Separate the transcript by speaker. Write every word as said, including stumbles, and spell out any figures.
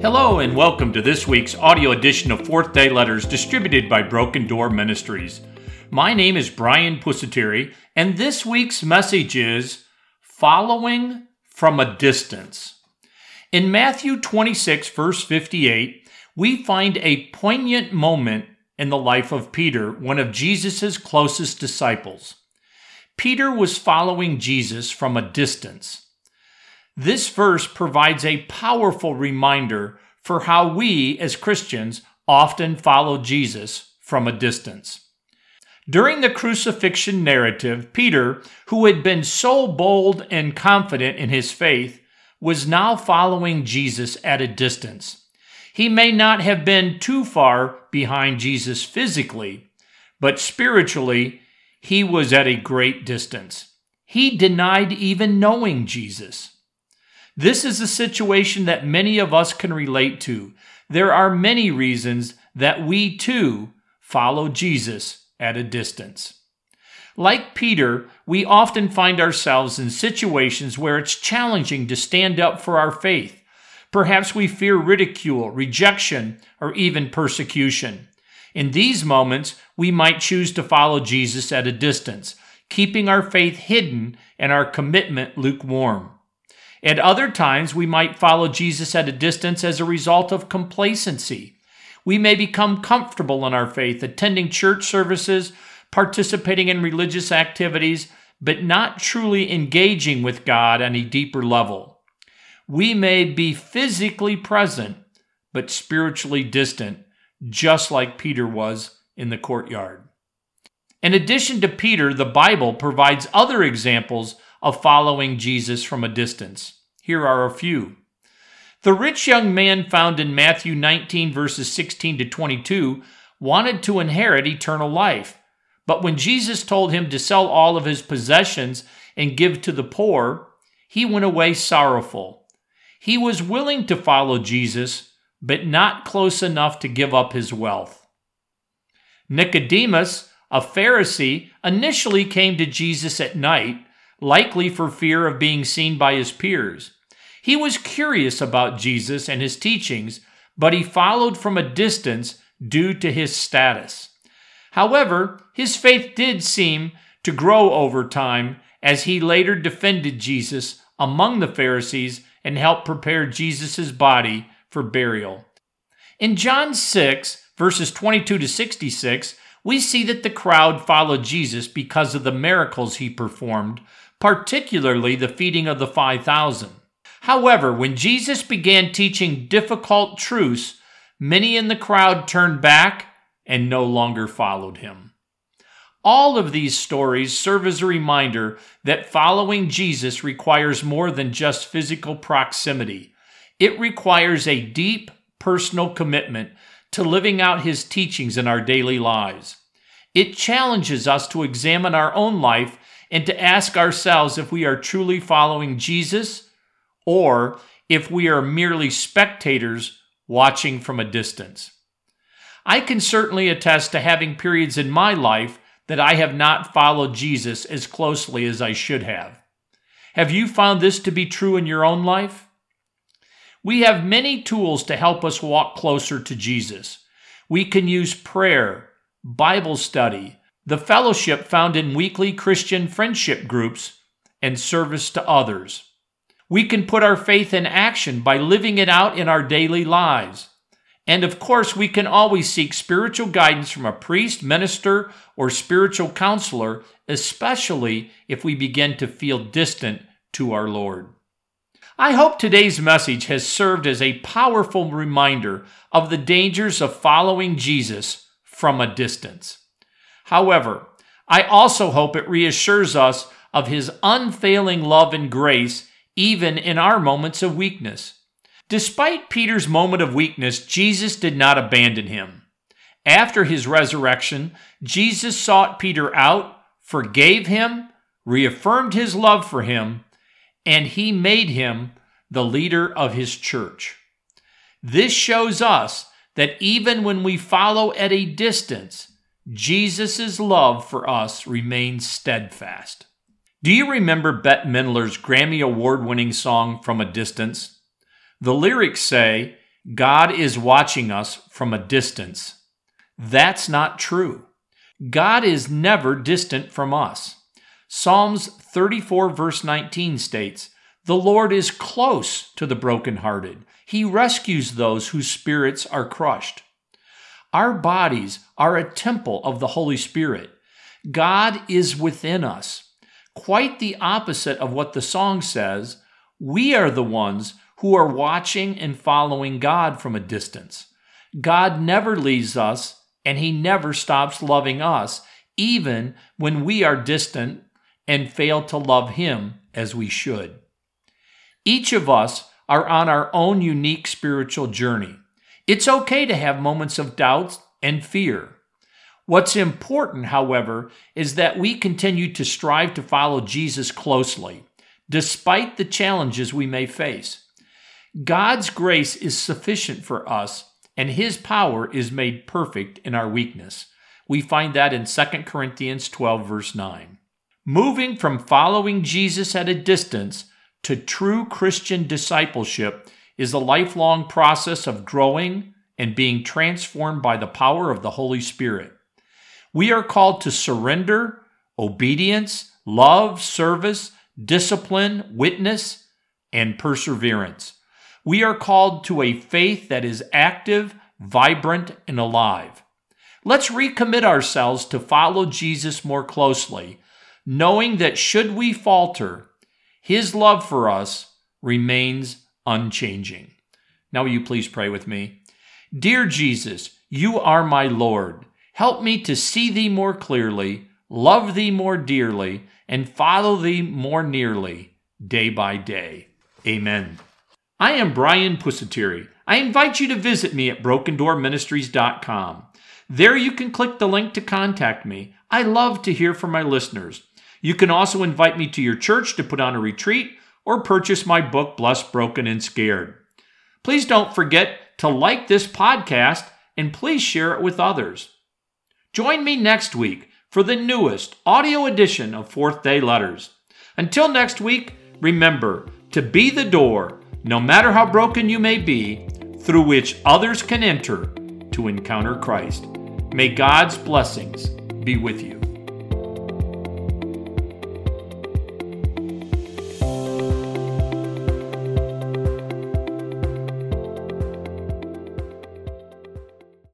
Speaker 1: Hello and welcome to this week's audio edition of Fourth Day Letters distributed by Broken Door Ministries. My name is Brian Pusateri, and this week's message is Following from a Distance. In Matthew twenty-six, verse fifty-eight, we find a poignant moment in the life of Peter, one of Jesus' closest disciples. Peter was following Jesus from a distance. This verse provides a powerful reminder for how we, as Christians, often follow Jesus from a distance. During the crucifixion narrative, Peter, who had been so bold and confident in his faith, was now following Jesus at a distance. He may not have been too far behind Jesus physically, but spiritually, he was at a great distance. He denied even knowing Jesus. This is a situation that many of us can relate to. There are many reasons that we too follow Jesus at a distance. Like Peter, we often find ourselves in situations where it's challenging to stand up for our faith. Perhaps we fear ridicule, rejection, or even persecution. In these moments, we might choose to follow Jesus at a distance, keeping our faith hidden and our commitment lukewarm. At other times, we might follow Jesus at a distance as a result of complacency. We may become comfortable in our faith, attending church services, participating in religious activities, but not truly engaging with God on a deeper level. We may be physically present, but spiritually distant, just like Peter was in the courtyard. In addition to Peter, the Bible provides other examples of following Jesus from a distance. Here are a few. The rich young man found in Matthew nineteen, verses sixteen to twenty-two, wanted to inherit eternal life. But when Jesus told him to sell all of his possessions and give to the poor, he went away sorrowful. He was willing to follow Jesus, but not close enough to give up his wealth. Nicodemus, a Pharisee, initially came to Jesus at night, likely for fear of being seen by his peers. He was curious about Jesus and his teachings, but he followed from a distance due to his status. However, his faith did seem to grow over time as he later defended Jesus among the Pharisees and helped prepare Jesus' body for burial. In John six, verses twenty-two to sixty-six, we see that the crowd followed Jesus because of the miracles he performed, particularly the feeding of the five thousand. However, when Jesus began teaching difficult truths, many in the crowd turned back and no longer followed him. All of these stories serve as a reminder that following Jesus requires more than just physical proximity. It requires a deep personal commitment to living out his teachings in our daily lives. It challenges us to examine our own life and to ask ourselves if we are truly following Jesus or if we are merely spectators watching from a distance. I can certainly attest to having periods in my life that I have not followed Jesus as closely as I should have. Have you found this to be true in your own life? We have many tools to help us walk closer to Jesus. We can use prayer, Bible study, the fellowship found in weekly Christian friendship groups, and service to others. We can put our faith in action by living it out in our daily lives. And of course, we can always seek spiritual guidance from a priest, minister, or spiritual counselor, especially if we begin to feel distant to our Lord. I hope today's message has served as a powerful reminder of the dangers of following Jesus from a distance. However, I also hope it reassures us of his unfailing love and grace even in our moments of weakness. Despite Peter's moment of weakness, Jesus did not abandon him. After his resurrection, Jesus sought Peter out, forgave him, reaffirmed his love for him, and he made him the leader of his church. This shows us that even when we follow at a distance, Jesus' love for us remains steadfast. Do you remember Bette Midler's Grammy Award-winning song, From a Distance? The lyrics say, God is watching us from a distance. That's not true. God is never distant from us. Psalms thirty-four verse nineteen states, "The Lord is close to the brokenhearted. He rescues those whose spirits are crushed." Our bodies are a temple of the Holy Spirit. God is within us. Quite the opposite of what the song says. We are the ones who are watching and following God from a distance. God never leaves us, and He never stops loving us, even when we are distant and fail to love Him as we should. Each of us are on our own unique spiritual journey. It's okay to have moments of doubt and fear. What's important, however, is that we continue to strive to follow Jesus closely, despite the challenges we may face. God's grace is sufficient for us, and His power is made perfect in our weakness. We find that in Second Corinthians twelve, verse nine. Moving from following Jesus at a distance to true Christian discipleship is a lifelong process of growing and being transformed by the power of the Holy Spirit. We are called to surrender, obedience, love, service, discipline, witness, and perseverance. We are called to a faith that is active, vibrant, and alive. Let's recommit ourselves to follow Jesus more closely, knowing that should we falter, His love for us remains unchanging. Now will you please pray with me? Dear Jesus, You are my Lord. Help me to see Thee more clearly, love Thee more dearly, and follow Thee more nearly, day by day. Amen. I am Brian Pusateri. I invite you to visit me at broken door ministries dot com. There you can click the link to contact me. I love to hear from my listeners. You can also invite me to your church to put on a retreat or purchase my book, Blessed, Broken, and Scared. Please don't forget to like this podcast and please share it with others. Join me next week for the newest audio edition of Fourth Day Letters. Until next week, remember to be the door, no matter how broken you may be, through which others can enter to encounter Christ. May God's blessings be with you.